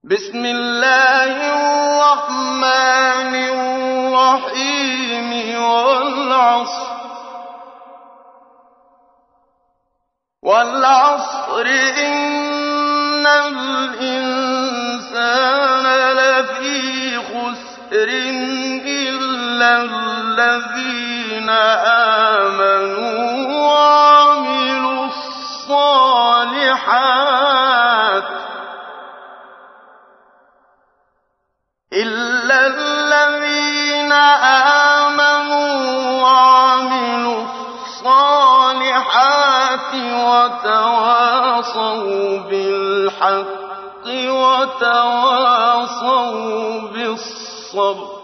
بسم الله الرحمن الرحيم والعصر إن الإنسان لفي خسر إلا الذين آمنوا وعملوا الصالحات وتواصوا بالحق وتواصوا بالصبر